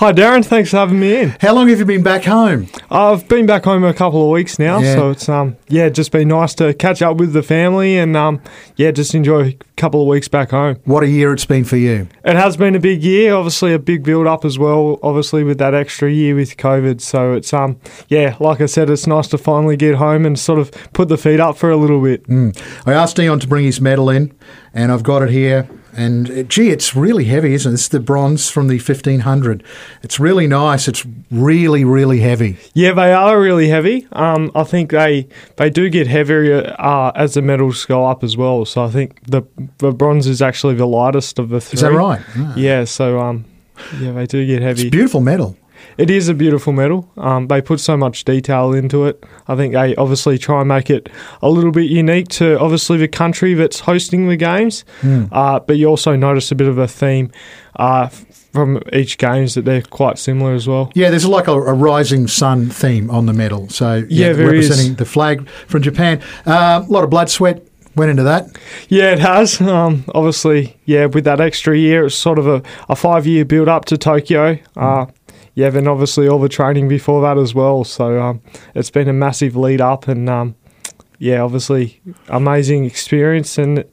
Hi Darren, thanks for having me in. How long have you been back home? I've been back home a couple of weeks now, Yeah. so it's just been nice to catch up with the family and just enjoy a couple of weeks back home. What a year it's been for you. It has been a big year, obviously a big build up as well, obviously with that extra year with COVID. So it's like I said, it's nice to finally get home and sort of put the feet up for a little bit. I asked Dion to bring his medal in, and I've got it here. And it's really heavy, isn't it? It's the bronze from the 1500. It's really nice. It's really, really heavy. Yeah, they are really heavy. I think they do get heavier as the medals go up as well. So I think the bronze is actually the lightest of the three. Is that right? Oh. Yeah. So they do get heavy. It's a beautiful medal. It is a beautiful medal. They put so much detail into it. I think they obviously try and make it a little bit unique to obviously the country that's hosting the games. But you also notice a bit of a theme from each games that they're quite similar as well. Yeah, there's like a rising sun theme on the medal. So there representing is. the flag from Japan. A lot of blood, sweat went into that. Yeah, it has. Obviously, with that extra year, it's sort of a 5-year build up to Tokyo. Then obviously all the training before that as well. So it's been a massive lead up and, obviously amazing experience and,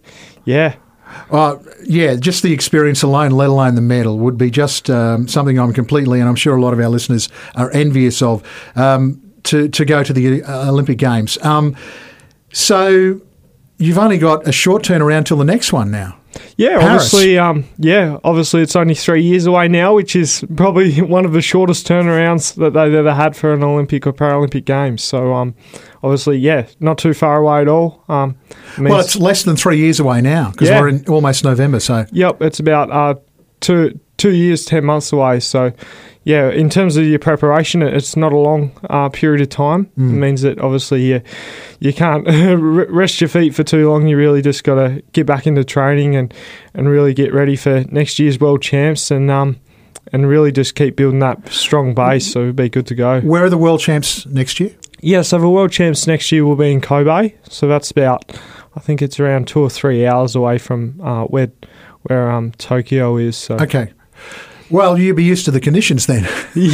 just the experience alone, let alone the medal, would be just something I'm completely, and I'm sure a lot of our listeners are envious of, to go to the Olympic Games. So you've only got a short turnaround till the next one now. Yeah, Paris. obviously it's only 3 years away now, which is probably one of the shortest turnarounds that they've ever had for an Olympic or Paralympic Games. So, not too far away at all. Well, it's less than 3 years away now because we're in almost November. So yep, it's about 2 years, 10 months away. So, in terms of your preparation, it's not a long period of time. It means that obviously you can't rest your feet for too long. You really just got to get back into training and really get ready for next year's World Champs and really just keep building that strong base. So it'll be good to go. Where are the World Champs next year? Yeah, so the World Champs next year will be in Kobe. So that's about, I think it's around 2 or 3 hours away from where Tokyo is. So. Okay. Well, you'll be used to the conditions then.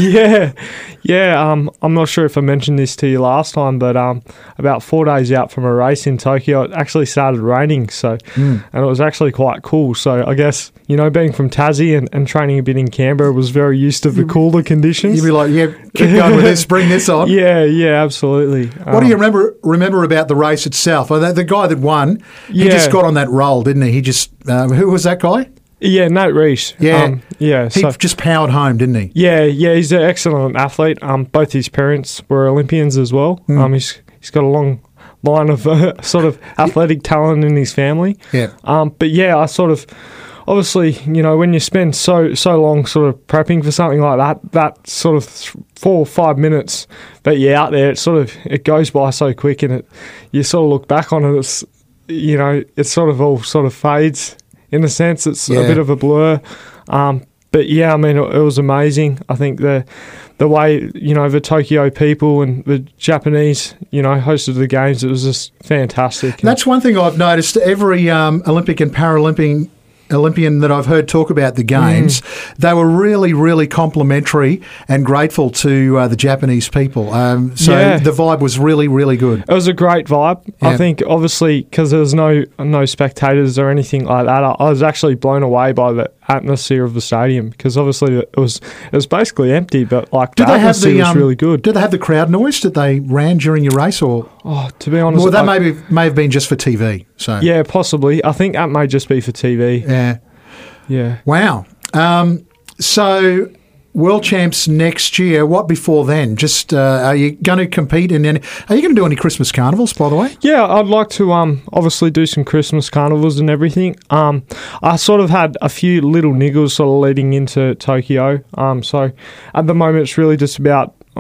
I'm not sure if I mentioned this to you last time, but about 4 days out from a race in Tokyo, it actually started raining. So, and it was actually quite cool. So I guess, being from Tassie and training a bit in Canberra was very used to the cooler conditions. You'd be like, keep going with this, bring this on. Yeah, absolutely. What do you remember about the race itself? The guy that won, he just got on that roll, didn't he? He just, who was that guy? Yeah, Nate Rees. He just powered home, didn't he? Yeah, he's an excellent athlete. Both his parents were Olympians as well. He's got a long line of sort of athletic talent in his family. Yeah. I sort of, obviously, when you spend so long sort of prepping for something like that sort of 4 or 5 minutes that you're out there, it goes by so quick, and you sort of look back on it, it's, it sort of all sort of fades. In a sense, it's a bit of a blur. It was amazing. I think the way, the Tokyo people and the Japanese, hosted the games, it was just fantastic. That's one thing I've noticed. Every Olympic and Paralympic Olympian that I've heard talk about the games, they were really, really complimentary and grateful to the Japanese people. The vibe was really, really good. It was a great vibe. Yeah. I think, obviously, because there was no spectators or anything like that, I was actually blown away by the atmosphere of the stadium because obviously it was basically empty, but the atmosphere was really good. Did they have the crowd noise that they ran during your race, or? Oh, to be honest, well, that may have been just for TV. So yeah, possibly. I think that may just be for TV. Yeah. Wow. So World Champs next year. What before then? Just are you going to compete in any? Are you going to do any Christmas carnivals, by the way? Yeah, I'd like to obviously do some Christmas carnivals and everything. I sort of had a few little niggles sort of leading into Tokyo. So at the moment it's really just about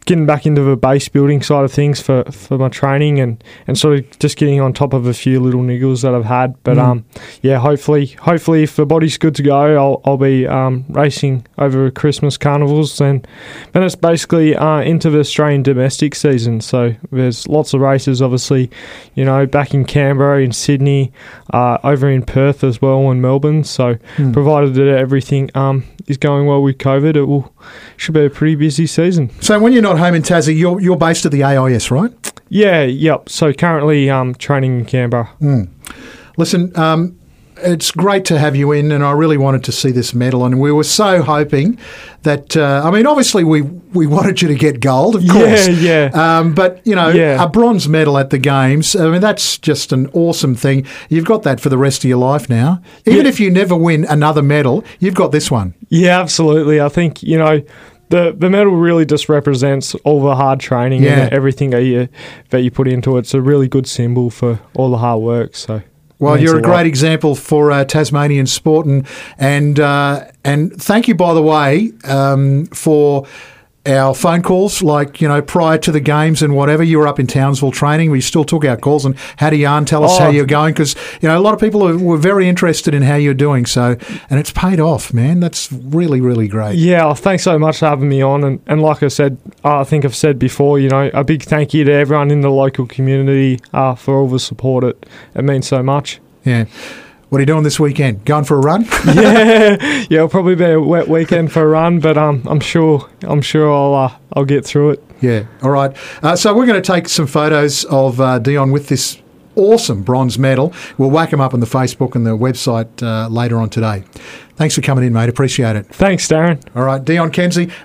getting back into the base building side of things for my training and sort of just getting on top of a few little niggles that I've had. But hopefully if the body's good to go, I'll be racing over Christmas carnivals. Then it's basically into the Australian domestic season. So there's lots of races, obviously, back in Canberra, in Sydney, over in Perth as well, and Melbourne. So provided that everything is going well with COVID, should be a pretty busy season. So when you're not home in Tassie, you're based at the AIS, right? Yeah, yep. So currently training in Canberra. Listen, it's great to have you in, and I really wanted to see this medal, and we were so hoping that, obviously we wanted you to get gold, of course. Yeah. But, a bronze medal at the Games, that's just an awesome thing. You've got that for the rest of your life now. Even if you never win another medal, you've got this one. Yeah, absolutely. I think, the medal really just represents all the hard training and everything that you put into it. It's a really good symbol for all the hard work, so... Well, you're a great example for Tasmanian sport, and thank you, by the way, for our phone calls. Like, prior to the Games and whatever, you were up in Townsville training. We still took our calls and had a yarn. Tell us how you're going, because a lot of people were very interested in how you're doing. So, and it's paid off, man. That's really, really great. Yeah, thanks so much for having me on. And like I said, I think I've said before, a big thank you to everyone in the local community for all the support. It means so much. Yeah. What are you doing this weekend? Going for a run? Yeah, it'll probably be a wet weekend for a run, but I'm sure I'll get through it. Yeah, all right. So we're going to take some photos of Dion with this awesome bronze medal. We'll whack them up on the Facebook and the website later on today. Thanks for coming in, mate. Appreciate it. Thanks, Darren. All right, Dion Kenzie.